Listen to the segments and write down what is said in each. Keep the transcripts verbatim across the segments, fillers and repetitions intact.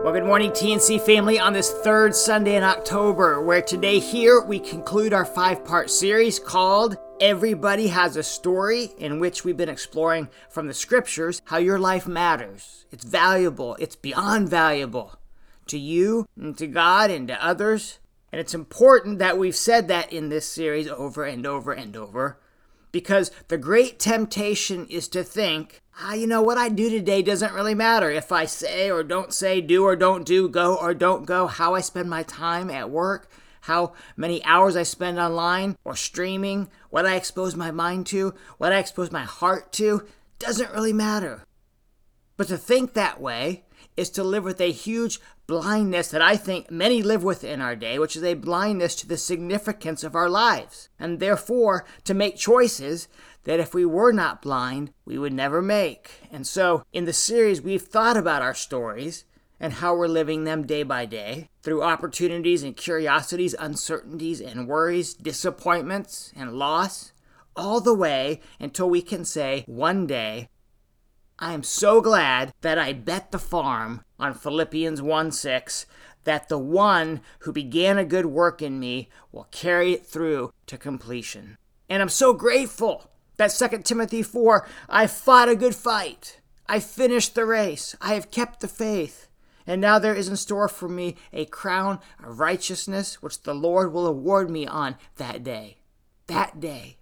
Well, good morning, T N C family, on this third Sunday in October, where today here we conclude our five-part series called Everybody Has a Story, in which we've been exploring from the scriptures how your life matters. It's valuable. It's beyond valuable to you and to God and to others. And it's important that we've said that in this series over and over and over, because the great temptation is to think, ah, you know, what I do today doesn't really matter. If I say or don't say, do or don't do, go or don't go, how I spend my time at work, how many hours I spend online or streaming, what I expose my mind to, what I expose my heart to, doesn't really matter. But to think that way is to live with a huge blindness that I think many live with in our day, which is a blindness to the significance of our lives, and therefore to make choices that if we were not blind, we would never make. And so in the series, we've thought about our stories and how we're living them day by day through opportunities and curiosities, uncertainties and worries, disappointments and loss, all the way until we can say one day, I am so glad that I bet the farm on Philippians one six that the one who began a good work in me will carry it through to completion. And I'm so grateful that Second Timothy four, I fought a good fight. I finished the race. I have kept the faith. And now there is in store for me a crown of righteousness, which the Lord will award me on that day. That day.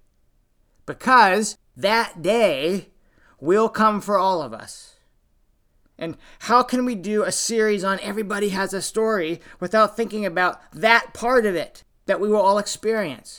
Because that day will come for all of us. And how can we do a series on Everybody Has a Story without thinking about that part of it that we will all experience?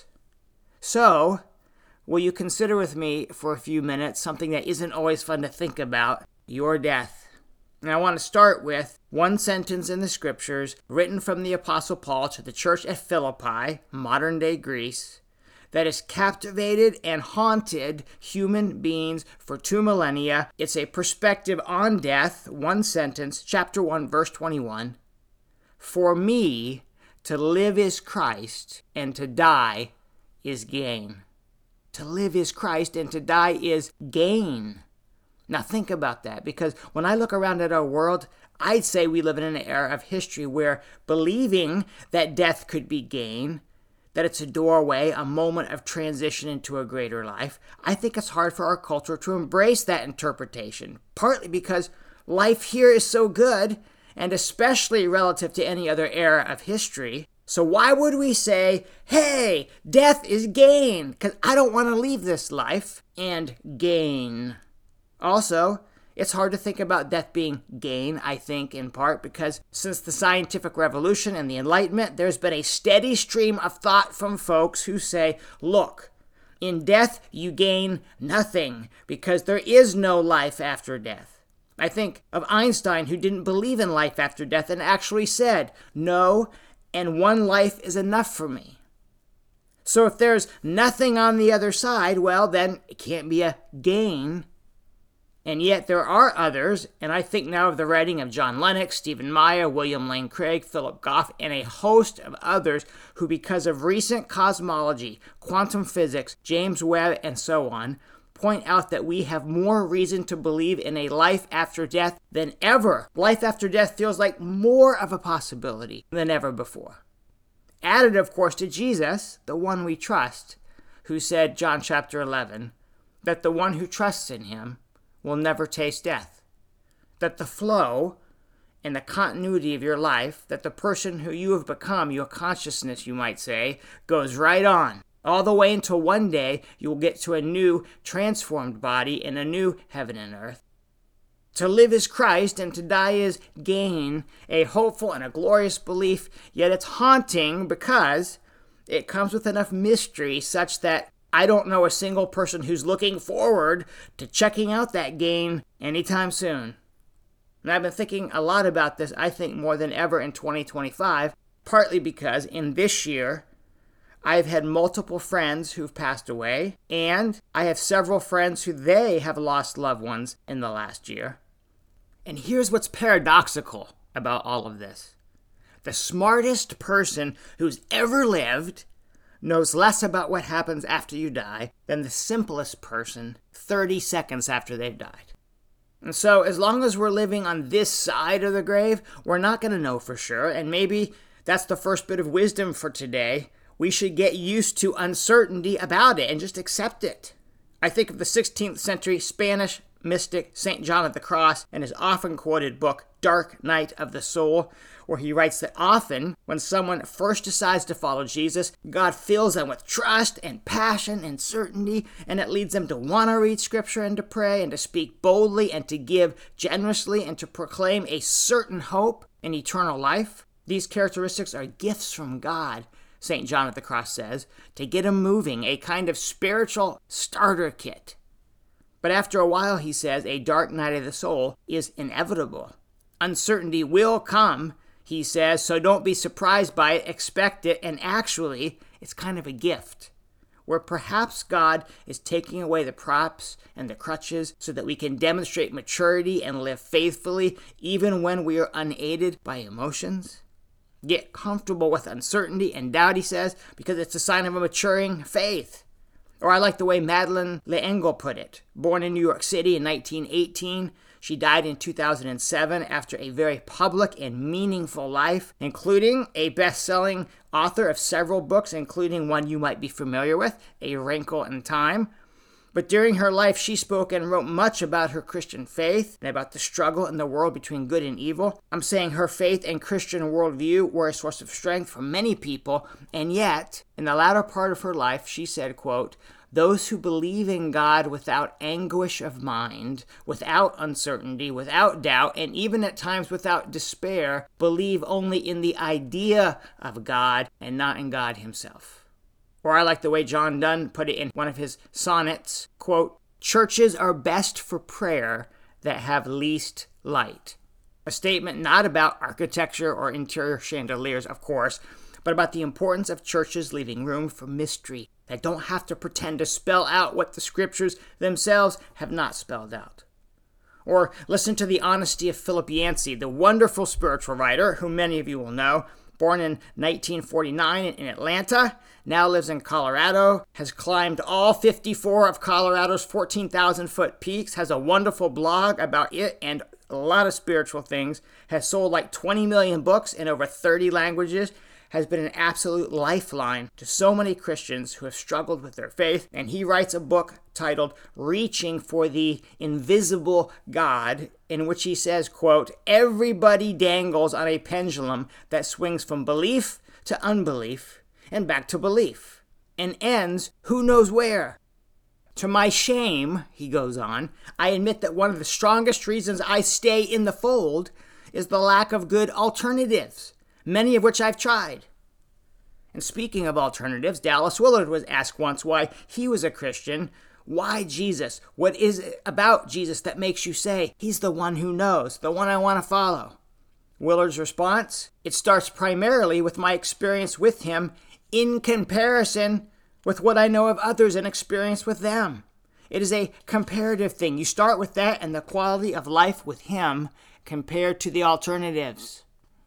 So, will you consider with me for a few minutes something that isn't always fun to think about, your death? And I want to start with one sentence in the scriptures written from the Apostle Paul to the church at Philippi, modern-day Greece, that has captivated and haunted human beings for two millennia. It's a perspective on death, one sentence, chapter one, verse twenty-one. For me, to live is Christ, and to die is gain. To live is Christ, and to die is gain. Now think about that, because when I look around at our world, I'd say we live in an era of history where believing that death could be gain, that it's a doorway, a moment of transition into a greater life, I think it's hard for our culture to embrace that interpretation, partly because life here is so good, and especially relative to any other era of history. So why would we say, hey, death is gain, because I don't want to leave this life, and gain? Also, it's hard to think about death being gain, I think, in part because since the scientific revolution and the Enlightenment, there's been a steady stream of thought from folks who say, look, in death you gain nothing because there is no life after death. I think of Einstein, who didn't believe in life after death and actually said, no, and one life is enough for me. So if there's nothing on the other side, well, then it can't be a gain. And yet there are others, and I think now of the writing of John Lennox, Stephen Meyer, William Lane Craig, Philip Goff, and a host of others who, because of recent cosmology, quantum physics, James Webb, and so on, point out that we have more reason to believe in a life after death than ever. Life after death feels like more of a possibility than ever before. Added, of course, to Jesus, the one we trust, who said, John chapter eleven, that the one who trusts in him will never taste death. That the flow and the continuity of your life, that the person who you have become, your consciousness, you might say, goes right on, all the way until one day you will get to a new, transformed body in a new heaven and earth. To live is Christ, and to die is gain, a hopeful and a glorious belief, yet it's haunting because it comes with enough mystery such that I don't know a single person who's looking forward to checking out that gain anytime soon. And I've been thinking a lot about this, I think more than ever in twenty twenty-five, partly because in this year, I've had multiple friends who've passed away, and I have several friends who they have lost loved ones in the last year. And here's what's paradoxical about all of this. The smartest person who's ever lived knows less about what happens after you die than the simplest person thirty seconds after they've died. And so as long as we're living on this side of the grave, we're not going to know for sure. And maybe that's the first bit of wisdom for today. We should get used to uncertainty about it and just accept it. I think of the sixteenth century Spanish mystic Saint John of the Cross and his often quoted book, Dark Night of the Soul, where he writes that often when someone first decides to follow Jesus, God fills them with trust and passion and certainty, and it leads them to want to read Scripture and to pray and to speak boldly and to give generously and to proclaim a certain hope in eternal life. These characteristics are gifts from God, Saint John of the Cross says, to get them moving, a kind of spiritual starter kit. But after a while, he says, a dark night of the soul is inevitable. Uncertainty will come, he says, so don't be surprised by it, expect it, and actually, it's kind of a gift, where perhaps God is taking away the props and the crutches so that we can demonstrate maturity and live faithfully even when we are unaided by emotions. Get comfortable with uncertainty and doubt, he says, because it's a sign of a maturing faith. Or I like the way Madeleine L'Engle put it. Born in New York City in nineteen eighteen, she died in two thousand seven after a very public and meaningful life, including a best-selling author of several books, including one you might be familiar with, A Wrinkle in Time. But during her life, she spoke and wrote much about her Christian faith and about the struggle in the world between good and evil. I'm saying her faith and Christian worldview were a source of strength for many people, and yet, in the latter part of her life, she said, quote, "Those who believe in God without anguish of mind, without uncertainty, without doubt, and even at times without despair, believe only in the idea of God and not in God himself." Or I like the way John Donne put it in one of his sonnets, quote, "Churches are best for prayer that have least light." A statement not about architecture or interior chandeliers, of course, but about the importance of churches leaving room for mystery that don't have to pretend to spell out what the scriptures themselves have not spelled out. Or listen to the honesty of Philip Yancey, the wonderful spiritual writer who many of you will know, born in nineteen forty-nine in Atlanta, now lives in Colorado, has climbed all fifty-four of Colorado's fourteen thousand foot peaks, has a wonderful blog about it and a lot of spiritual things, has sold like twenty million books in over thirty languages, has been an absolute lifeline to so many Christians who have struggled with their faith, and he writes a book titled Reaching for the Invisible God, in which he says, quote, "Everybody dangles on a pendulum that swings from belief to unbelief and back to belief, and ends who knows where. To my shame," he goes on, "I admit that one of the strongest reasons I stay in the fold is the lack of good alternatives, many of which I've tried." And speaking of alternatives, Dallas Willard was asked once why he was a Christian. Why Jesus? What is it about Jesus that makes you say, he's the one who knows, the one I want to follow? Willard's response, "It starts primarily with my experience with him in comparison with what I know of others and experience with them. It is a comparative thing. You start with that and the quality of life with him compared to the alternatives."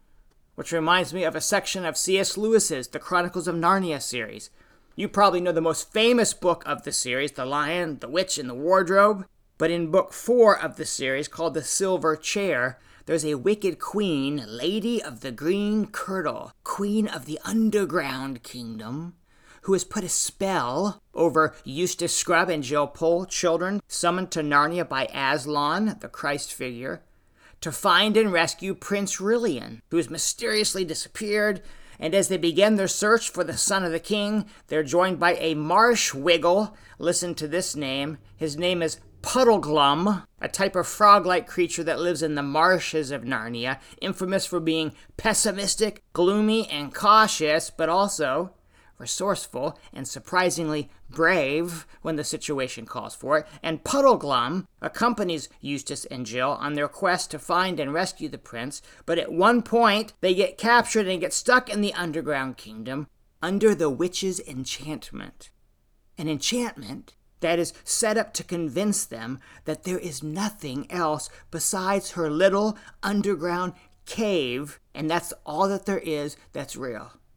Which reminds me of a section of C S Lewis's The Chronicles of Narnia series. You probably know the most famous book of the series, The Lion, the Witch, and the Wardrobe. But in book four of the series, called The Silver Chair, there's a wicked queen, Lady of the Green Kirtle, queen of the underground kingdom, who has put a spell over Eustace Scrubb and Jill Pole, children summoned to Narnia by Aslan, the Christ figure, to find and rescue Prince Rilian, who has mysteriously disappeared. And as they begin their search for the son of the king, they're joined by a marsh wiggle. Listen to this name. His name is Puddleglum, a type of frog-like creature that lives in the marshes of Narnia, infamous for being pessimistic, gloomy, and cautious, but also resourceful and surprisingly brave when the situation calls for it. And Puddleglum accompanies Eustace and Jill on their quest to find and rescue the prince, but at one point they get captured and get stuck in the underground kingdom under the witch's enchantment. An enchantment that is set up to convince them that there is nothing else besides her little underground cave, and that's all that there is that's real.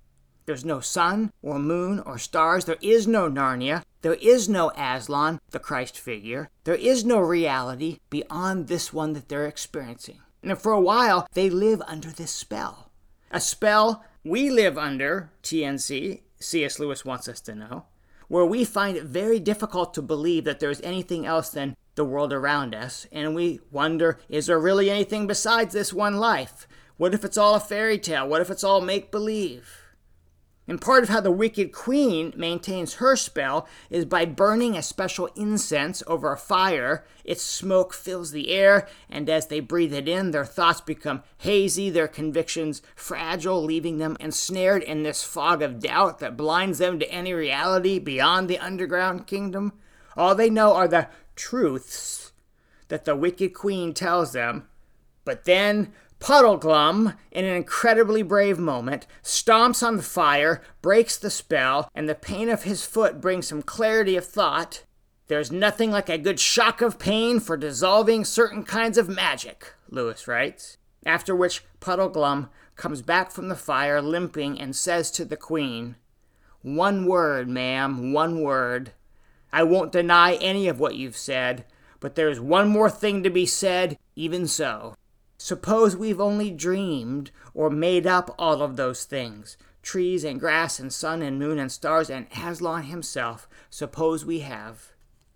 There's no sun or moon or stars. There is no Narnia. There is no Aslan, the Christ figure. There is no reality beyond this one that they're experiencing. And for a while, they live under this spell. A spell we live under, T N C, C S Lewis wants us to know, where we find it very difficult to believe that there's anything else than the world around us, and we wonder, is there really anything besides this one life? What if it's all a fairy tale? What if it's all make-believe? And part of how the Wicked Queen maintains her spell is by burning a special incense over a fire. Its smoke fills the air, and as they breathe it in, their thoughts become hazy, their convictions fragile, leaving them ensnared in this fog of doubt that blinds them to any reality beyond the underground kingdom. All they know are the truths that the Wicked Queen tells them. But then Puddleglum, in an incredibly brave moment, stomps on the fire, breaks the spell, and the pain of his foot brings some clarity of thought. There's nothing like a good shock of pain for dissolving certain kinds of magic, Lewis writes. After which Puddleglum comes back from the fire limping and says to the Queen, "One word, ma'am, one word. I won't deny any of what you've said, but there's one more thing to be said, even so. Suppose we've only dreamed or made up all of those things, trees and grass and sun and moon and stars and Aslan himself. Suppose we have.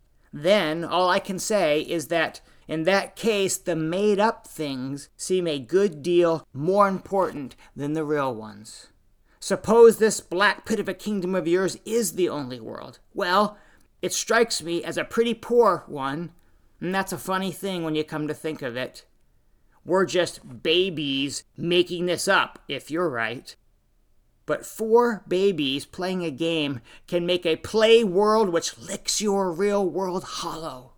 Then all I can say is that in that case the made-up things seem a good deal more important than the real ones. Suppose this black pit of a kingdom of yours is the only world. Well, it strikes me as a pretty poor one, and that's a funny thing when you come to think of it. We're just babies making this up, if you're right. But four babies playing a game can make a play world which licks your real world hollow."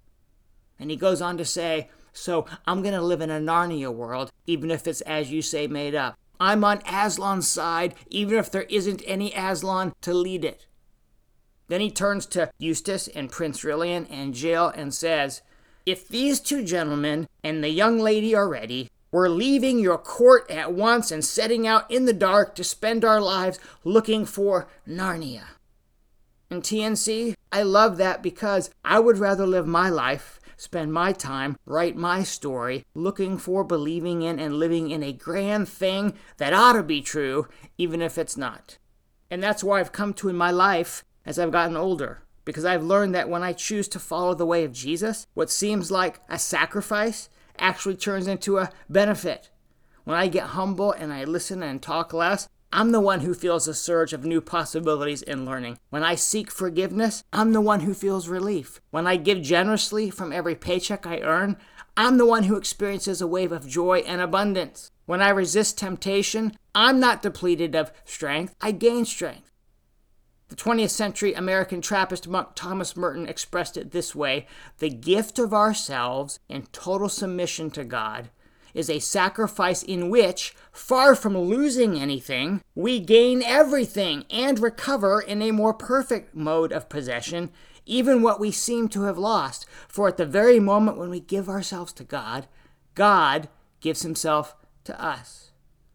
And he goes on to say, so I'm going to live in a Narnia world, even if it's, as you say, made up. I'm on Aslan's side, even if there isn't any Aslan to lead it. Then he turns to Eustace and Prince Rilian and Jill and says, "If these two gentlemen and the young lady are ready, we're leaving your court at once and setting out in the dark to spend our lives looking for Narnia." And T N C, I love that because I would rather live my life, spend my time, write my story, looking for, believing in, and living in a grand thing that ought to be true, even if it's not. And that's where I've come to in my life as I've gotten older. Because I've learned that when I choose to follow the way of Jesus, what seems like a sacrifice actually turns into a benefit. When I get humble and I listen and talk less, I'm the one who feels a surge of new possibilities in learning. When I seek forgiveness, I'm the one who feels relief. When I give generously from every paycheck I earn, I'm the one who experiences a wave of joy and abundance. When I resist temptation, I'm not depleted of strength, I gain strength. The twentieth century American Trappist monk Thomas Merton expressed it this way: "The gift of ourselves in total submission to God is a sacrifice in which, far from losing anything, we gain everything and recover in a more perfect mode of possession even what we seem to have lost. For at the very moment when we give ourselves to God, God gives himself to us."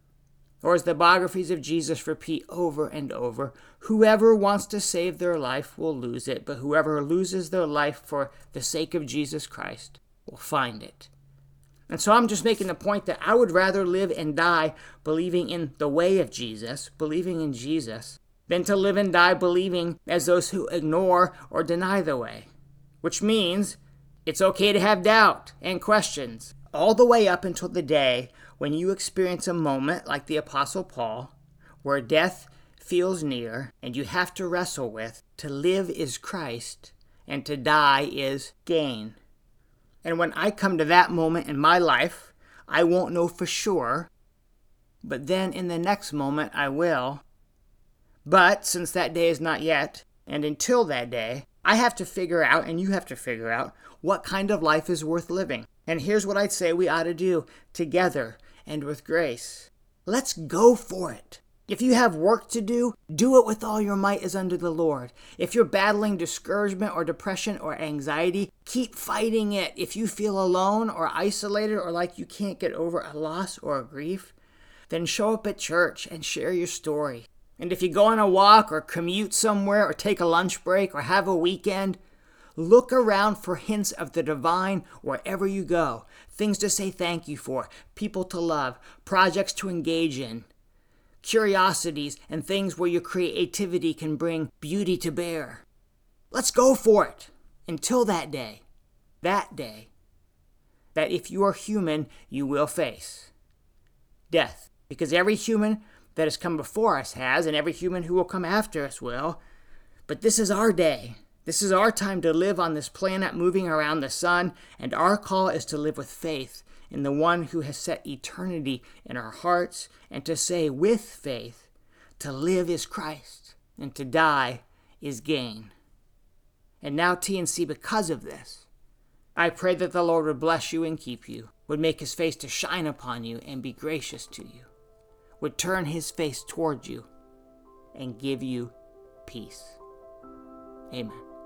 Or as the biographies of Jesus repeat over and over, whoever wants to save their life will lose it, but whoever loses their life for the sake of Jesus Christ will find it. And so I'm just making the point that I would rather live and die believing in the way of Jesus, believing in Jesus, than to live and die believing as those who ignore or deny the way. Which means it's okay to have doubt and questions, all the way up until the day when you experience a moment like the Apostle Paul, where death feels near and you have to wrestle with, to live is Christ and to die is gain. And when I come to that moment in my life, I won't know for sure, but then in the next moment I will. But since that day is not yet, and until that day, I have to figure out, and you have to figure out, what kind of life is worth living. And here's what I'd say we ought to do together and with grace. Let's go for it. If you have work to do, do it with all your might as unto the Lord. If you're battling discouragement or depression or anxiety, keep fighting it. If you feel alone or isolated or like you can't get over a loss or a grief, then show up at church and share your story. And if you go on a walk or commute somewhere or take a lunch break or have a weekend, look around for hints of the divine wherever you go. Things to say thank you for, people to love, projects to engage in, curiosities and things where your creativity can bring beauty to bear. Let's go for it until that day, that day, that if you are human, you will face death. Because every human that has come before us has, and every human who will come after us will. But this is our day. This is our time to live on this planet moving around the sun, and our call is to live with faith in the one who has set eternity in our hearts, and to say with faith, to live is Christ, and to die is gain. And now T N C, because of this, I pray that the Lord would bless you and keep you, would make his face to shine upon you and be gracious to you, would turn his face toward you and give you peace. Amen.